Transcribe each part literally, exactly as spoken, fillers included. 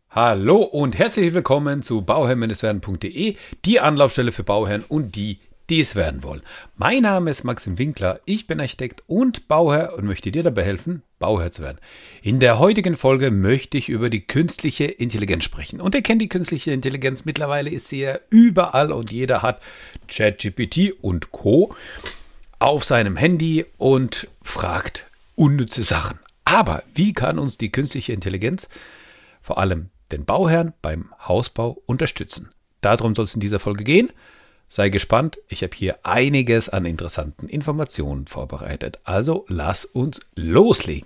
Hallo und herzlich willkommen zu bauherr-werden punkt de, die Anlaufstelle für Bauherren und die, die es werden wollen. Mein Name ist Maxim Winkler, ich bin Architekt und Bauherr und möchte dir dabei helfen, Bauherr zu werden. In der heutigen Folge möchte ich über die künstliche Intelligenz sprechen. Und ihr kennt die künstliche Intelligenz, mittlerweile ist sie ja überall und jeder hat ChatGPT und Co. auf seinem Handy und fragt unnütze Sachen. Aber wie kann uns die künstliche Intelligenz vor allem den Bauherrn beim Hausbau unterstützen? Darum soll es in dieser Folge gehen. Sei gespannt, ich habe hier einiges an interessanten Informationen vorbereitet. Also lass uns loslegen.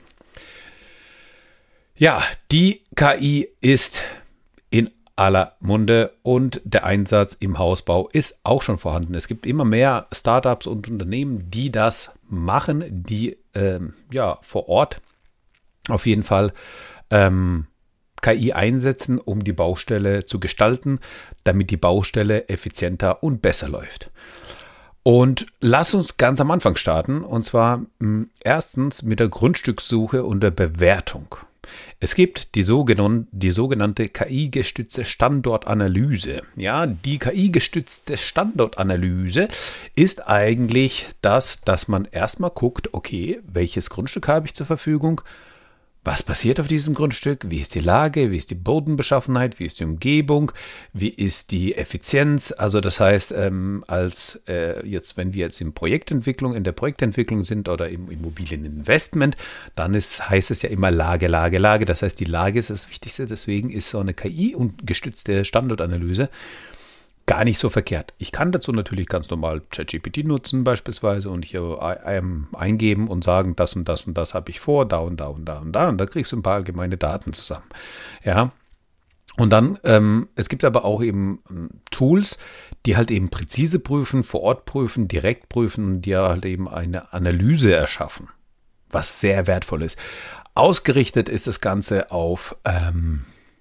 Ja, die K I ist in aller Munde und der Einsatz im Hausbau ist auch schon vorhanden. Es gibt immer mehr Startups und Unternehmen, die das machen, die ähm, ja vor Ort auf jeden Fall ähm, K I einsetzen, um die Baustelle zu gestalten, damit die Baustelle effizienter und besser läuft. Und lass uns ganz am Anfang starten, und zwar mh, erstens mit der Grundstückssuche und der Bewertung. Es gibt die sogenannte, die sogenannte K I-gestützte Standortanalyse. Ja, die K I-gestützte Standortanalyse ist eigentlich das, dass man erstmal guckt, okay, welches Grundstück habe ich zur Verfügung? Was passiert auf diesem Grundstück? Wie ist die Lage? Wie ist die Bodenbeschaffenheit? Wie ist die Umgebung? Wie ist die Effizienz? Also das heißt, ähm, als äh, jetzt, wenn wir jetzt in Projektentwicklung, in der Projektentwicklung sind oder im Immobilieninvestment, dann ist, heißt es ja immer Lage, Lage, Lage. Das heißt, die Lage ist das Wichtigste. Deswegen ist so eine K I und gestützte Standortanalyse gar nicht so verkehrt. Ich kann dazu natürlich ganz normal ChatGPT nutzen beispielsweise und hier ähm, eingeben und sagen, das und das und das habe ich vor, da und da und da und da und da kriegst du ein paar allgemeine Daten zusammen. Ja, und dann, ähm, es gibt aber auch eben ähm, Tools, die halt eben präzise prüfen, vor Ort prüfen, direkt prüfen und die halt eben eine Analyse erschaffen, was sehr wertvoll ist. Ausgerichtet ist das Ganze auf ähm,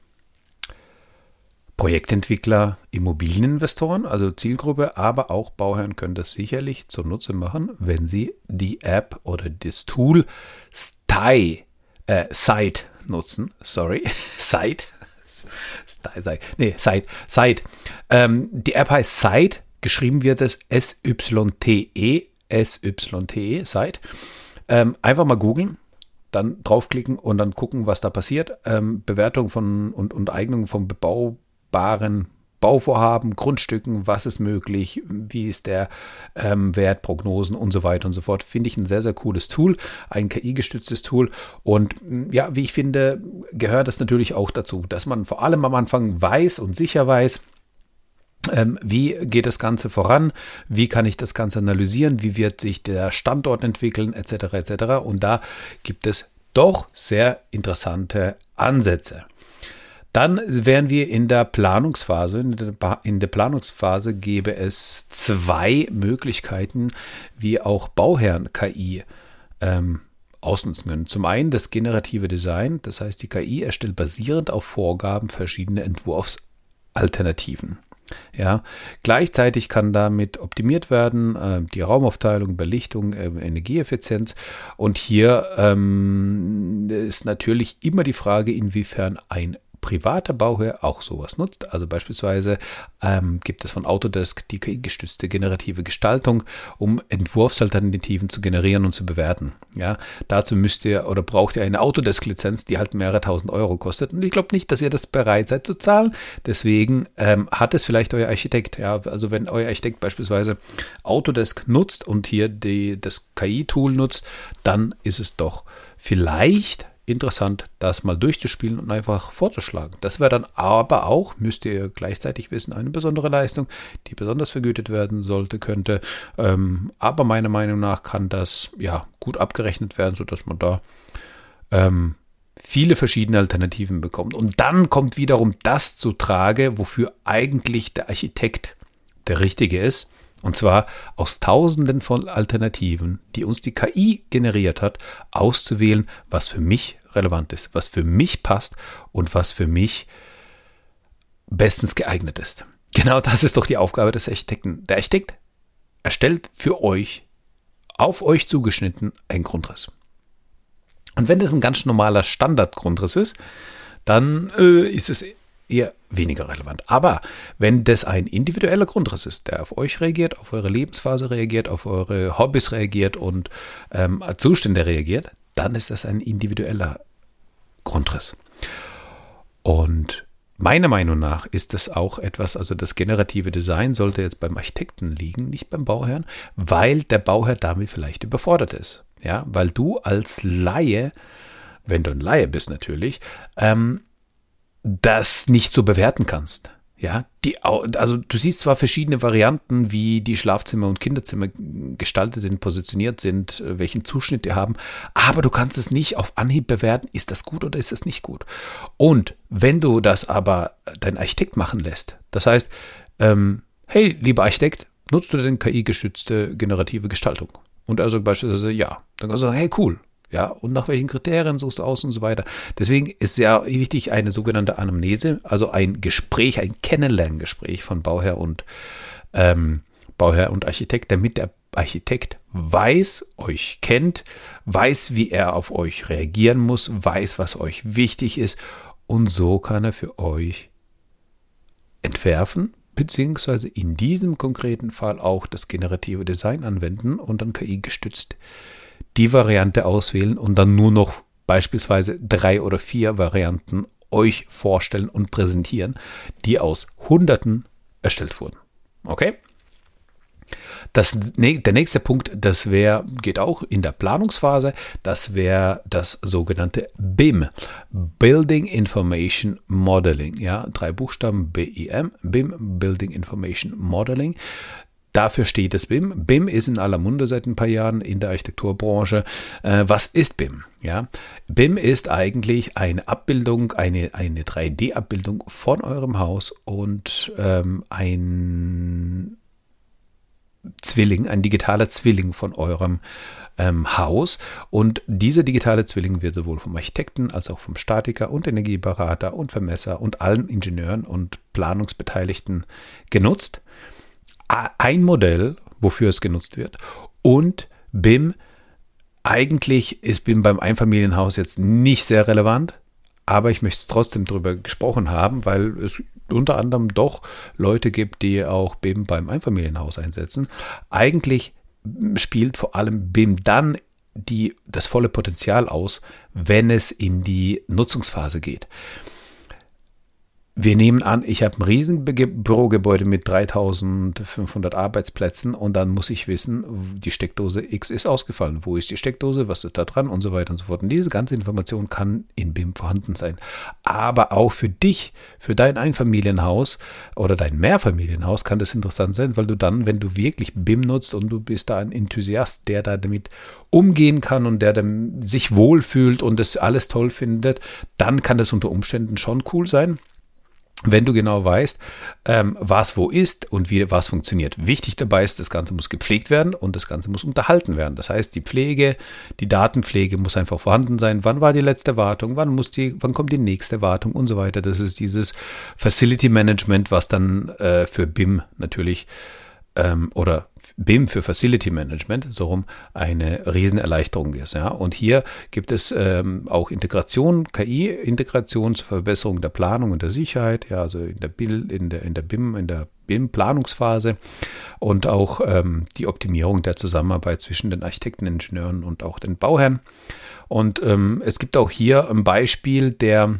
Projektentwickler, Immobilieninvestoren, also Zielgruppe, aber auch Bauherren können das sicherlich zunutze machen, wenn sie die App oder das Tool Sty, äh, Site nutzen. Sorry, Site. Sty, Site. Nee, Site. Site. Ähm, die App heißt Site, geschrieben wird es S Y T E, S Y T E, Site. Ähm, einfach mal googeln. Dann draufklicken und dann gucken, was da passiert. Ähm, Bewertung von und, und Eignung von Bebau Bauvorhaben, Grundstücken, was ist möglich, wie ist der ähm, Wert, Prognosen und so weiter und so fort. Finde ich ein sehr, sehr cooles Tool, ein K I-gestütztes Tool. Und ja, wie ich finde, gehört das natürlich auch dazu, dass man vor allem am Anfang weiß und sicher weiß, ähm, wie geht das Ganze voran, wie kann ich das Ganze analysieren, wie wird sich der Standort entwickeln, et cetera et cetera. Und da gibt es doch sehr interessante Ansätze. Dann wären wir in der Planungsphase. In der, in der Planungsphase gäbe es zwei Möglichkeiten, wie auch Bauherren K I ähm, ausnutzen können. Zum einen das generative Design, das heißt, die K I erstellt basierend auf Vorgaben verschiedene Entwurfsalternativen. Ja, gleichzeitig kann damit optimiert werden äh, die Raumaufteilung, Belichtung, äh, Energieeffizienz. Und hier ähm, ist natürlich immer die Frage, inwiefern ein privater Bauherr auch sowas nutzt. Also beispielsweise ähm, gibt es von Autodesk die K I-gestützte generative Gestaltung, um Entwurfsalternativen zu generieren und zu bewerten. Ja, dazu müsst ihr oder braucht ihr eine Autodesk-Lizenz, die halt mehrere tausend Euro kostet. Und ich glaube nicht, dass ihr das bereit seid zu zahlen. Deswegen ähm, hat es vielleicht euer Architekt. Ja, also wenn euer Architekt beispielsweise Autodesk nutzt und hier die, das K I-Tool nutzt, dann ist es doch vielleicht interessant, das mal durchzuspielen und einfach vorzuschlagen. Das wäre dann aber auch, müsst ihr gleichzeitig wissen, eine besondere Leistung, die besonders vergütet werden sollte, könnte. Ähm, aber meiner Meinung nach kann das ja gut abgerechnet werden, sodass man da ähm, viele verschiedene Alternativen bekommt. Und dann kommt wiederum das zu Trage, wofür eigentlich der Architekt der Richtige ist. Und zwar aus Tausenden von Alternativen, die uns die K I generiert hat, auszuwählen, was für mich relevant ist, was für mich passt und was für mich bestens geeignet ist. Genau das ist doch die Aufgabe des Architekten. Der Architekt erstellt für euch, auf euch zugeschnitten, einen Grundriss. Und wenn das ein ganz normaler Standardgrundriss ist, dann äh, ist es eher weniger relevant. Aber wenn das ein individueller Grundriss ist, der auf euch reagiert, auf eure Lebensphase reagiert, auf eure Hobbys reagiert und ähm, Zustände reagiert, dann ist das ein individueller Grundriss. Und meiner Meinung nach ist das auch etwas, also das generative Design sollte jetzt beim Architekten liegen, nicht beim Bauherrn, weil der Bauherr damit vielleicht überfordert ist. Ja, weil du als Laie, wenn du ein Laie bist natürlich, ähm, das nicht so bewerten kannst. Ja, die, also du siehst zwar verschiedene Varianten, wie die Schlafzimmer und Kinderzimmer gestaltet sind, positioniert sind, welchen Zuschnitt die haben, aber du kannst es nicht auf Anhieb bewerten, ist das gut oder ist das nicht gut. Und wenn du das aber dein Architekt machen lässt, das heißt, ähm, hey, lieber Architekt, nutzt du denn K I-gestützte generative Gestaltung? Und also beispielsweise ja, dann kannst du sagen, hey, cool. Ja, und nach welchen Kriterien suchst du aus und so weiter. Deswegen ist ja wichtig eine sogenannte Anamnese, also ein Gespräch, ein Kennenlerngespräch von Bauherr und ähm, Bauherr und Architekt, damit der Architekt weiß, euch kennt, weiß, wie er auf euch reagieren muss, weiß, was euch wichtig ist und so kann er für euch entwerfen, beziehungsweise in diesem konkreten Fall auch das generative Design anwenden und dann K I gestützt die Variante auswählen und dann nur noch beispielsweise drei oder vier Varianten euch vorstellen und präsentieren, die aus Hunderten erstellt wurden. Okay? Das, der nächste Punkt, das wäre, geht auch in der Planungsphase, das wäre das sogenannte B I M, Building Information Modeling. Ja, drei Buchstaben B I M, B I M, Building Information Modeling. Dafür steht das B I M. B I M ist in aller Munde seit ein paar Jahren in der Architekturbranche. Äh, was ist B I M? Ja, B I M ist eigentlich eine Abbildung, eine, eine drei D-Abbildung von eurem Haus und ähm, ein Zwilling, ein digitaler Zwilling von eurem ähm, Haus. Und dieser digitale Zwilling wird sowohl vom Architekten als auch vom Statiker und Energieberater und Vermesser und allen Ingenieuren und Planungsbeteiligten genutzt. Ein Modell, wofür es genutzt wird. Und B I M, eigentlich ist B I M beim Einfamilienhaus jetzt nicht sehr relevant, aber ich möchte es trotzdem darüber gesprochen haben, weil es unter anderem doch Leute gibt, die auch B I M beim Einfamilienhaus einsetzen. Eigentlich spielt vor allem B I M dann die, das volle Potenzial aus, wenn es in die Nutzungsphase geht. Wir nehmen an, ich habe ein riesen Bürogebäude mit dreitausendfünfhundert Arbeitsplätzen und dann muss ich wissen, die Steckdose X ist ausgefallen. Wo ist die Steckdose? Was ist da dran? Und so weiter und so fort. Und diese ganze Information kann in B I M vorhanden sein. Aber auch für dich, für dein Einfamilienhaus oder dein Mehrfamilienhaus kann das interessant sein, weil du dann, wenn du wirklich B I M nutzt und du bist da ein Enthusiast, der da damit umgehen kann und der dann sich wohlfühlt und das alles toll findet, dann kann das unter Umständen schon cool sein. Wenn du genau weißt, ähm, was wo ist und wie was funktioniert. Wichtig dabei ist, das Ganze muss gepflegt werden und das Ganze muss unterhalten werden. Das heißt, die Pflege, die Datenpflege muss einfach vorhanden sein. Wann war die letzte Wartung? Wann muss die, wann kommt die nächste Wartung und so weiter. Das ist dieses Facility Management, was dann äh, für B I M natürlich ähm, oder B I M für Facility Management, so rum, eine Riesenerleichterung ist. Ja? Und hier gibt es ähm, auch Integration, K I-Integration zur Verbesserung der Planung und der Sicherheit, ja, also in der, Bild, in der, in der B I M, in der B I M-Planungsphase und auch ähm, die Optimierung der Zusammenarbeit zwischen den Architekten, Ingenieuren und auch den Bauherren. Und ähm, es gibt auch hier ein Beispiel, der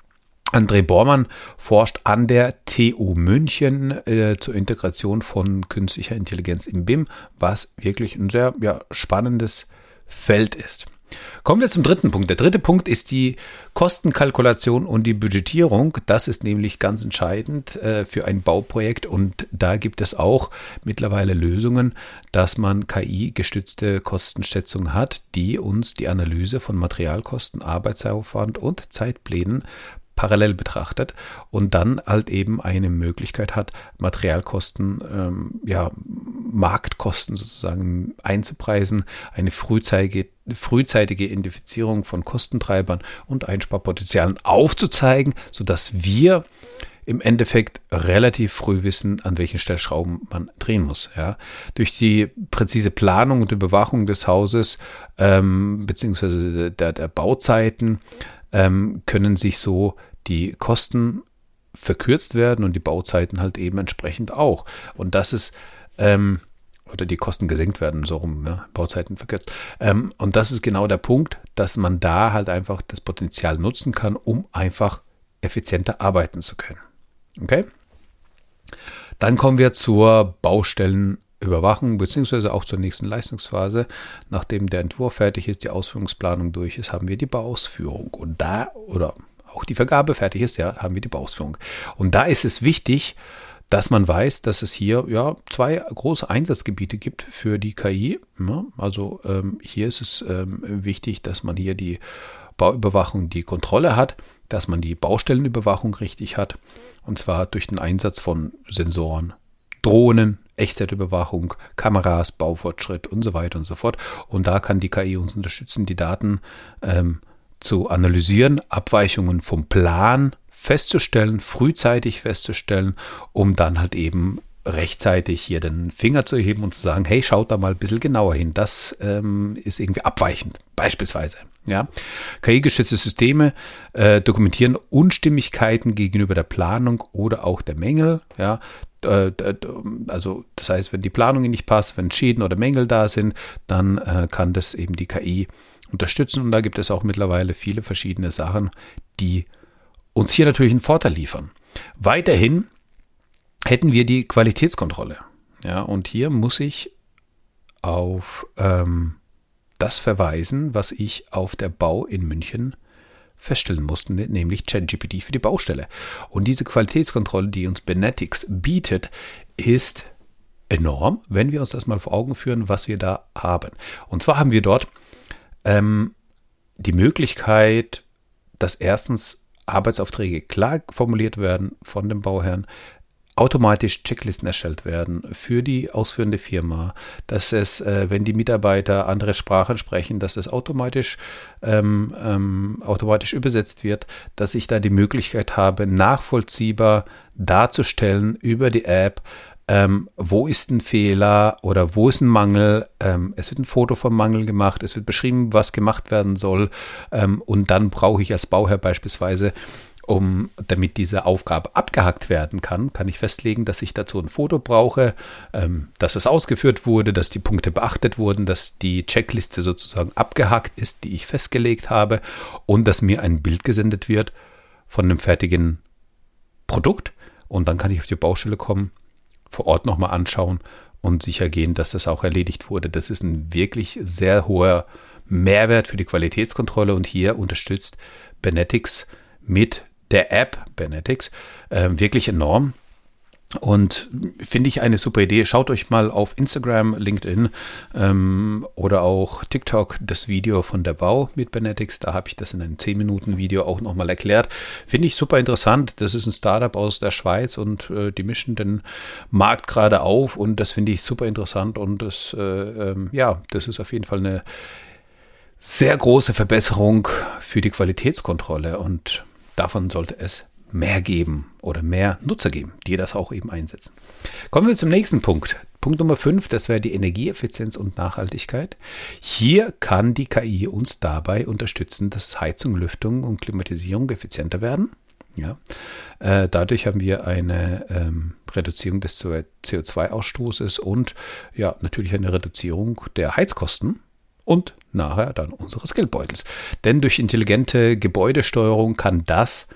André Bormann forscht an der T U München äh, zur Integration von künstlicher Intelligenz im B I M, was wirklich ein sehr ja, spannendes Feld ist. Kommen wir zum dritten Punkt. Der dritte Punkt ist die Kostenkalkulation und die Budgetierung. Das ist nämlich ganz entscheidend äh, für ein Bauprojekt und da gibt es auch mittlerweile Lösungen, dass man K I-gestützte Kostenschätzung hat, die uns die Analyse von Materialkosten, Arbeitsaufwand und Zeitplänen parallel betrachtet und dann halt eben eine Möglichkeit hat, Materialkosten, ähm, ja, Marktkosten sozusagen einzupreisen, eine frühzeitige, frühzeitige Identifizierung von Kostentreibern und Einsparpotenzialen aufzuzeigen, sodass wir im Endeffekt relativ früh wissen, an welchen Stellschrauben man drehen muss. Ja. Durch die präzise Planung und Überwachung des Hauses ähm, beziehungsweise der, der Bauzeiten ähm, können sich so die Kosten verkürzt werden und die Bauzeiten halt eben entsprechend auch. Und das ist, ähm, oder die Kosten gesenkt werden, so rum, ne? Bauzeiten verkürzt. Ähm, und das ist genau der Punkt, dass man da halt einfach das Potenzial nutzen kann, um einfach effizienter arbeiten zu können. Okay? Dann kommen wir zur Baustellenüberwachung, beziehungsweise auch zur nächsten Leistungsphase. Nachdem der Entwurf fertig ist, die Ausführungsplanung durch ist, haben wir die Bauausführung. Und da, oder auch die Vergabe fertig ist, ja, haben wir die Bauausführung. Und da ist es wichtig, dass man weiß, dass es hier ja zwei große Einsatzgebiete gibt für die K I. Ja, also ähm, hier ist es ähm, wichtig, dass man hier die Bauüberwachung, die Kontrolle hat, dass man die Baustellenüberwachung richtig hat. Und zwar durch den Einsatz von Sensoren, Drohnen, Echtzeitüberwachung, Kameras, Baufortschritt und so weiter und so fort. Und da kann die K I uns unterstützen, die Daten ähm, zu analysieren, Abweichungen vom Plan festzustellen, frühzeitig festzustellen, um dann halt eben rechtzeitig hier den Finger zu erheben und zu sagen, hey, schaut da mal ein bisschen genauer hin. Das ähm, ist irgendwie abweichend, beispielsweise. Ja. K I-gestützte Systeme äh, dokumentieren Unstimmigkeiten gegenüber der Planung oder auch der Mängel. Ja. Äh, also das heißt, wenn die Planung nicht passt, wenn Schäden oder Mängel da sind, dann äh, kann das eben die K I unterstützen. Und da gibt es auch mittlerweile viele verschiedene Sachen, die uns hier natürlich einen Vorteil liefern. Weiterhin hätten wir die Qualitätskontrolle. Ja, und hier muss ich auf ähm, das verweisen, was ich auf der Bau in München feststellen musste, nämlich ChatGPT für die Baustelle. Und diese Qualitätskontrolle, die uns Benetics bietet, ist enorm, wenn wir uns das mal vor Augen führen, was wir da haben. Und zwar haben wir dort ähm, die Möglichkeit, dass erstens Arbeitsaufträge klar formuliert werden von dem Bauherrn, automatisch Checklisten erstellt werden für die ausführende Firma, dass es, äh, wenn die Mitarbeiter andere Sprachen sprechen, dass es automatisch, ähm, ähm, automatisch übersetzt wird, dass ich da die Möglichkeit habe, nachvollziehbar darzustellen über die App, ähm, wo ist ein Fehler oder wo ist ein Mangel. Ähm, es wird ein Foto vom Mangel gemacht, es wird beschrieben, was gemacht werden soll, ähm, und dann brauche ich als Bauherr beispielsweise, Um, damit diese Aufgabe abgehakt werden kann, kann ich festlegen, dass ich dazu ein Foto brauche, ähm, dass es ausgeführt wurde, dass die Punkte beachtet wurden, dass die Checkliste sozusagen abgehakt ist, die ich festgelegt habe, und dass mir ein Bild gesendet wird von dem fertigen Produkt. Und dann kann ich auf die Baustelle kommen, vor Ort nochmal anschauen und sicher gehen, dass das auch erledigt wurde. Das ist ein wirklich sehr hoher Mehrwert für die Qualitätskontrolle, und hier unterstützt Benetics mit der App Benetics äh, wirklich enorm, und finde ich eine super Idee. Schaut euch mal auf Instagram, LinkedIn ähm, oder auch TikTok das Video von der Bau mit Benetics. Da habe ich das in einem zehn Minuten Video auch nochmal erklärt. Finde ich super interessant. Das ist ein Startup aus der Schweiz, und äh, die mischen den Markt gerade auf, und das finde ich super interessant, und das, äh, ähm, ja, das ist auf jeden Fall eine sehr große Verbesserung für die Qualitätskontrolle, und davon sollte es mehr geben oder mehr Nutzer geben, die das auch eben einsetzen. Kommen wir zum nächsten Punkt. Punkt Nummer fünf, das wäre die Energieeffizienz und Nachhaltigkeit. Hier kann die K I uns dabei unterstützen, dass Heizung, Lüftung und Klimatisierung effizienter werden. Ja, äh, dadurch haben wir eine ähm, Reduzierung des C O zwei Ausstoßes und ja, natürlich eine Reduzierung der Heizkosten und nachher dann unseres Geldbeutels. Denn durch intelligente Gebäudesteuerung kann das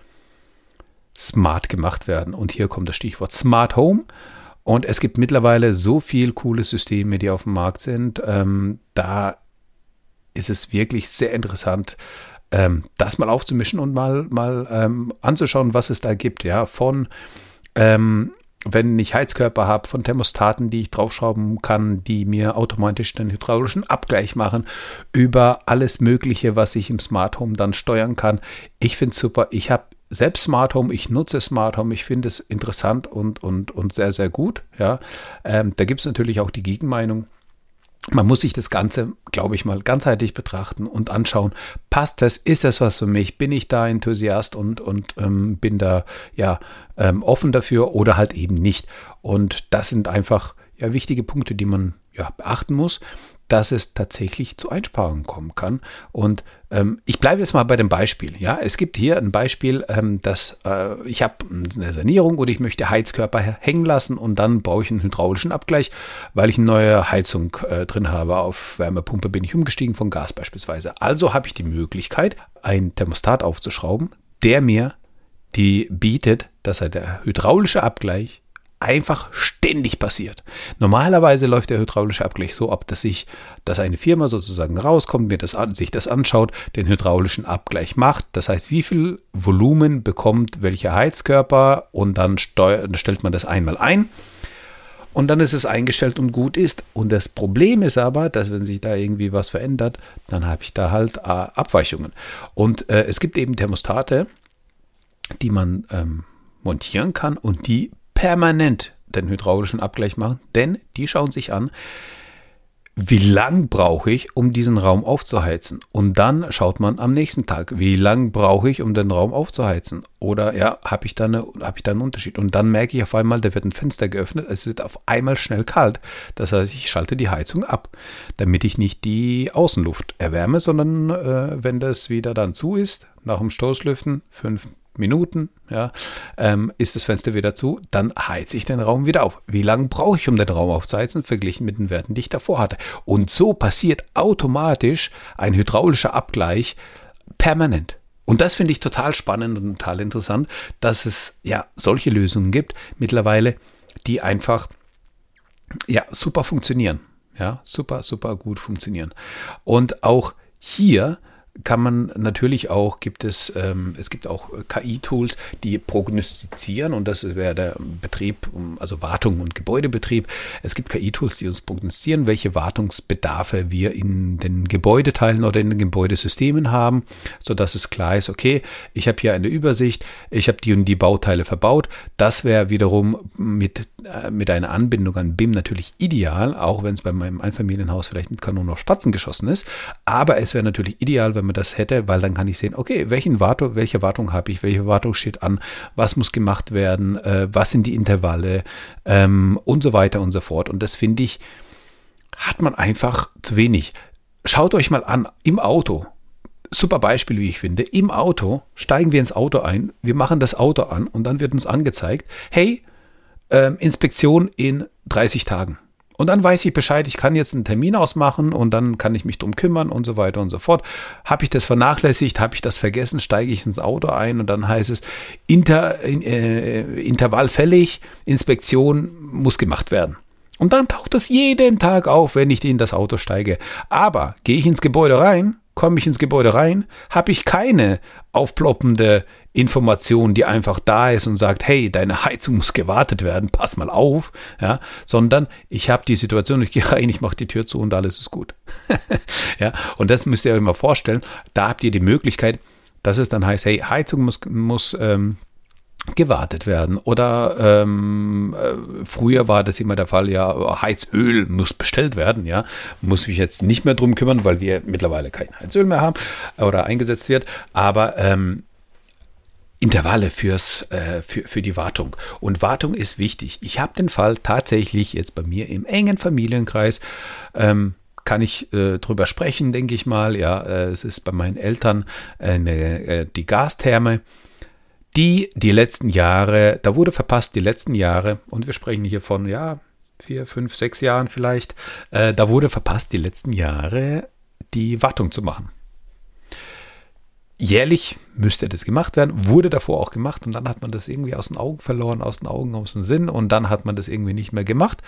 smart gemacht werden. Und hier kommt das Stichwort Smart Home. Und es gibt mittlerweile so viele coole Systeme, die auf dem Markt sind. Ähm, da ist es wirklich sehr interessant, ähm, das mal aufzumischen und mal, mal ähm, anzuschauen, was es da gibt. Ja, von ähm, wenn ich Heizkörper habe, von Thermostaten, die ich draufschrauben kann, die mir automatisch den hydraulischen Abgleich machen, über alles Mögliche, was ich im Smart Home dann steuern kann. Ich finde es super. Ich habe selbst Smart Home, ich nutze Smart Home, ich finde es interessant und, und, und sehr, sehr gut. Ja, ähm, da gibt es natürlich auch die Gegenmeinung. Man muss sich das Ganze, glaube ich mal, ganzheitlich betrachten und anschauen, passt das, ist das was für mich, bin ich da Enthusiast und, und ähm, bin da ja ähm, offen dafür oder halt eben nicht. Und das sind einfach ja wichtige Punkte, die man ja beachten muss. dass es tatsächlich zu Einsparungen kommen kann. Und ähm, ich bleibe jetzt mal bei dem Beispiel. Ja, es gibt hier ein Beispiel, ähm, dass äh, ich habe eine Sanierung oder ich möchte Heizkörper hängen lassen und dann brauche ich einen hydraulischen Abgleich, weil ich eine neue Heizung äh, drin habe. Auf Wärmepumpe bin ich umgestiegen von Gas beispielsweise. Also habe ich die Möglichkeit, ein Thermostat aufzuschrauben, der mir die bietet, dass er der hydraulische Abgleich einfach ständig passiert. Normalerweise läuft der hydraulische Abgleich so ab, dass ich, dass eine Firma sozusagen rauskommt, mir das an, sich das anschaut, den hydraulischen Abgleich macht. Das heißt, wie viel Volumen bekommt welcher Heizkörper und dann, steuert, dann stellt man das einmal ein. Und dann ist es eingestellt und gut ist. Und das Problem ist aber, dass wenn sich da irgendwie was verändert, dann habe ich da halt äh, Abweichungen. Und äh, es gibt eben Thermostate, die man ähm, montieren kann und die permanent den hydraulischen Abgleich machen, denn die schauen sich an, wie lang brauche ich, um diesen Raum aufzuheizen. Und dann schaut man am nächsten Tag, wie lang brauche ich, um den Raum aufzuheizen. Oder ja, habe ich da eine, habe ich da einen Unterschied. Und dann merke ich auf einmal, da wird ein Fenster geöffnet, es wird auf einmal schnell kalt. Das heißt, ich schalte die Heizung ab, damit ich nicht die Außenluft erwärme, sondern äh, wenn das wieder dann zu ist, nach dem Stoßlüften, fünf Minuten, ja, ähm, ist das Fenster wieder zu, dann heize ich den Raum wieder auf. Wie lange brauche ich, um den Raum aufzuheizen, verglichen mit den Werten, die ich davor hatte? Und so passiert automatisch ein hydraulischer Abgleich permanent. Und das finde ich total spannend und total interessant, dass es ja solche Lösungen gibt mittlerweile, die einfach ja super funktionieren. Ja, super, super gut funktionieren. Und auch hier kann man natürlich auch, gibt es, ähm, es gibt auch K I-Tools, die prognostizieren, und das wäre der Betrieb, also Wartung und Gebäudebetrieb. Es gibt K I-Tools, die uns prognostizieren, welche Wartungsbedarfe wir in den Gebäudeteilen oder in den Gebäudesystemen haben, sodass es klar ist, okay, ich habe hier eine Übersicht, ich habe die und die Bauteile verbaut. Das wäre wiederum mit, äh, mit einer Anbindung an B I M natürlich ideal, auch wenn es bei meinem Einfamilienhaus vielleicht mit Kanonen auf Spatzen geschossen ist. Aber es wäre natürlich ideal, wenn man das hätte, weil dann kann ich sehen, okay, welchen Wartung, welche Wartung habe ich, welche Wartung steht an, was muss gemacht werden, äh, was sind die Intervalle ähm, und so weiter und so fort. Und das finde ich, hat man einfach zu wenig. Schaut euch mal an, im Auto, super Beispiel, wie ich finde, im Auto steigen wir ins Auto ein, wir machen das Auto an und dann wird uns angezeigt, hey, ähm, Inspektion in dreißig Tagen. Und dann weiß ich Bescheid, ich kann jetzt einen Termin ausmachen und dann kann ich mich drum kümmern und so weiter und so fort. Habe ich das vernachlässigt, habe ich das vergessen, steige ich ins Auto ein und dann heißt es, Inter, äh, Intervall fällig, Inspektion muss gemacht werden. Und dann taucht das jeden Tag auf, wenn ich in das Auto steige. Aber gehe ich ins Gebäude rein, komme ich ins Gebäude rein, habe ich keine aufploppende Information, die einfach da ist und sagt, hey, deine Heizung muss gewartet werden, pass mal auf, ja, sondern ich habe die Situation, ich gehe rein, ich mache die Tür zu und alles ist gut. Ja, und das müsst ihr euch mal vorstellen, da habt ihr die Möglichkeit, dass es dann heißt, hey, Heizung muss, muss ähm, gewartet werden oder ähm, äh, früher war das immer der Fall, ja, Heizöl muss bestellt werden, ja, muss mich jetzt nicht mehr drum kümmern, weil wir mittlerweile kein Heizöl mehr haben oder eingesetzt wird, aber ähm, Intervalle fürs, äh, für, für die Wartung. Und Wartung ist wichtig. Ich habe den Fall tatsächlich jetzt bei mir im engen Familienkreis, ähm, kann ich äh, drüber sprechen, denke ich mal. Ja, äh, es ist bei meinen Eltern äh, eine, äh, die Gastherme, die die letzten Jahre, da wurde verpasst, die letzten Jahre, und wir sprechen hier von, ja, vier, fünf, sechs Jahren vielleicht, äh, da wurde verpasst, die letzten Jahre die Wartung zu machen. Jährlich müsste das gemacht werden, wurde davor auch gemacht und dann hat man das irgendwie aus den Augen verloren, aus den Augen, aus dem Sinn und dann hat man das irgendwie nicht mehr gemacht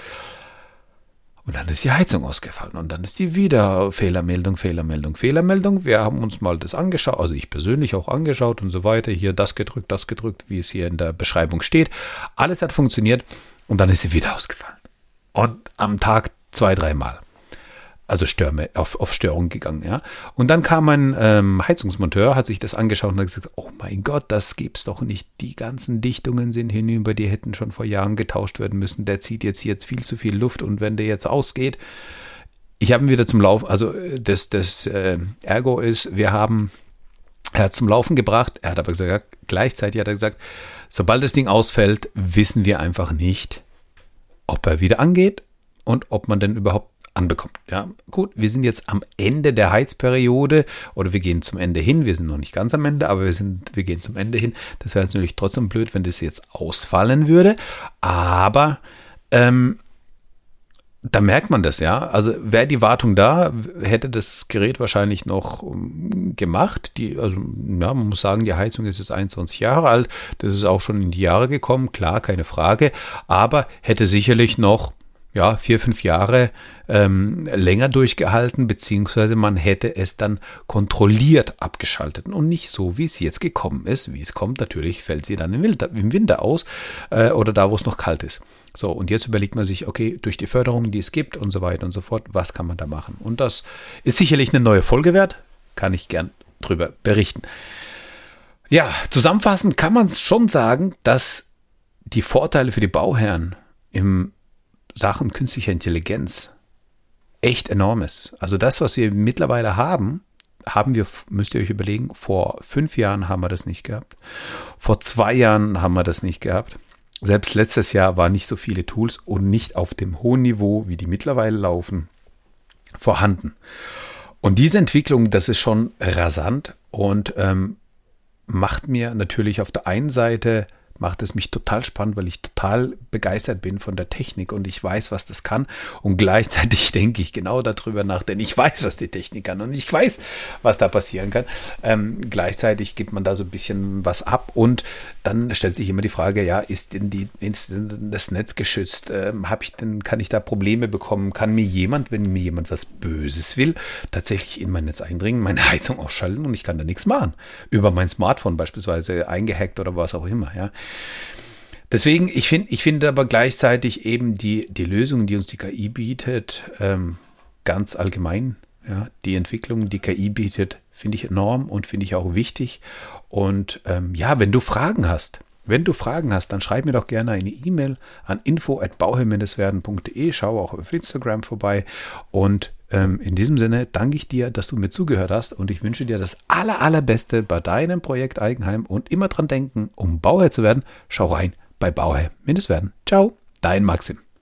und dann ist die Heizung ausgefallen und dann ist die wieder Fehlermeldung, Fehlermeldung, Fehlermeldung. Wir haben uns mal das angeschaut, also ich persönlich auch angeschaut und so weiter, hier das gedrückt, das gedrückt, wie es hier in der Beschreibung steht. Alles hat funktioniert und dann ist sie wieder ausgefallen und am Tag zwei, dreimal. Also Störme, auf, auf Störung gegangen, ja. Und dann kam ein ähm, Heizungsmonteur, hat sich das angeschaut und hat gesagt, oh mein Gott, das gibt's doch nicht. Die ganzen Dichtungen sind hinüber, die hätten schon vor Jahren getauscht werden müssen. Der zieht jetzt jetzt viel zu viel Luft und wenn der jetzt ausgeht, ich habe ihn wieder zum Laufen, also das, das äh, Ergo ist, wir haben, er hat zum Laufen gebracht, er hat aber gesagt, gleichzeitig hat er gesagt, sobald das Ding ausfällt, wissen wir einfach nicht, ob er wieder angeht und ob man denn überhaupt anbekommt. Ja, gut, wir sind jetzt am Ende der Heizperiode oder wir gehen zum Ende hin. Wir sind noch nicht ganz am Ende, aber wir sind, wir gehen zum Ende hin. Das wäre natürlich trotzdem blöd, wenn das jetzt ausfallen würde. Aber ähm, da merkt man das, ja. Also wäre die Wartung da, hätte das Gerät wahrscheinlich noch um, gemacht. Die, also ja, man muss sagen, die Heizung ist jetzt einundzwanzig Jahre alt. Das ist auch schon in die Jahre gekommen, klar, keine Frage. Aber hätte sicherlich noch ja, vier, fünf Jahre ähm, länger durchgehalten, beziehungsweise man hätte es dann kontrolliert abgeschaltet und nicht so, wie es jetzt gekommen ist. Wie es kommt, natürlich fällt sie dann im Winter, im Winter aus äh, oder da, wo es noch kalt ist. So, und jetzt überlegt man sich, okay, durch die Förderung, die es gibt und so weiter und so fort, was kann man da machen? Und das ist sicherlich eine neue Folge wert, kann ich gern drüber berichten. Ja, zusammenfassend kann man schon sagen, dass die Vorteile für die Bauherren im Sachen künstlicher Intelligenz echt enorm ist. Also das, was wir mittlerweile haben, haben wir, müsst ihr euch überlegen, vor fünf Jahren haben wir das nicht gehabt. Vor zwei Jahren haben wir das nicht gehabt. Selbst letztes Jahr waren nicht so viele Tools und nicht auf dem hohen Niveau, wie die mittlerweile laufen, vorhanden. Und diese Entwicklung, das ist schon rasant und ähm, macht mir natürlich auf der einen Seite macht es mich total spannend, weil ich total begeistert bin von der Technik und ich weiß, was das kann. Und gleichzeitig denke ich genau darüber nach, denn ich weiß, was die Technik kann und ich weiß, was da passieren kann. Ähm, gleichzeitig gibt man da so ein bisschen was ab und dann stellt sich immer die Frage, ja, ist denn, die, ist denn das Netz geschützt? Ähm, hab ich denn, kann ich da Probleme bekommen? Kann mir jemand, wenn mir jemand was Böses will, tatsächlich in mein Netz eindringen, meine Heizung ausschalten und ich kann da nichts machen? Über mein Smartphone beispielsweise eingehackt oder was auch immer, ja. Deswegen, ich finde ich finde aber gleichzeitig eben die, die Lösungen, die uns die K I bietet, ähm, ganz allgemein, ja, die Entwicklung, die K I bietet, finde ich enorm und finde ich auch wichtig. Und ähm, ja, wenn du Fragen hast, wenn du Fragen hast, dann schreib mir doch gerne eine E-Mail an info at bauherr-werden punkt de, schau auch auf Instagram vorbei und ähm, in diesem Sinne danke ich dir, dass du mir zugehört hast und ich wünsche dir das aller, allerbeste bei deinem Projekt Eigenheim und immer dran denken, um Bauherr zu werden, schau rein bei Bauherr-werden. Ciao, dein Maxim.